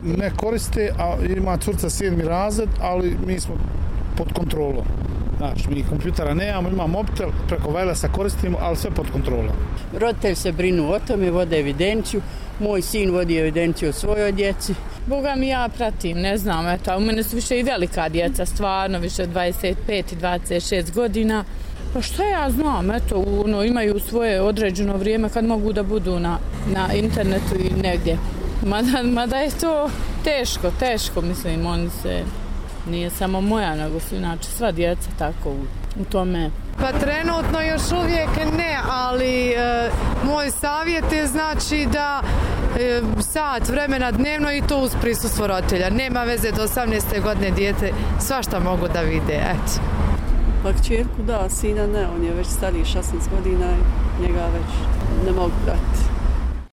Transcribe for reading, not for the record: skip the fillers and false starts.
ne koriste, a ima curca 7. razred, ali mi smo pod kontrolom. Znači, mi kompjutera nemamo, imamo mobitel, preko wirelessa koristimo, ali sve pod kontrolom. Roditelji se brinu o tome, vode evidenciju. Moj sin vodi evidenciju o svojoj djeci. Boga mi ja pratim, ne znam, eto, u mene su više i velika djeca, stvarno, više od 25 i 26 godina. Pa što ja znam, eto, imaju svoje određeno vrijeme kad mogu da budu na internetu i negdje. Mada je to teško, mislim, oni se, nije samo moja, nego su inače sva djeca tako u tome. Pa trenutno još uvijek ne, ali moj savjet je znači da sat vremena dnevno i to uz prisustvo roditelja. Nema veze do 18. godine dijete, svašta mogu da vide, eto. Pa kćerku da, sina ne, on je već stariji 16 godina i njega već ne mogu pratiti.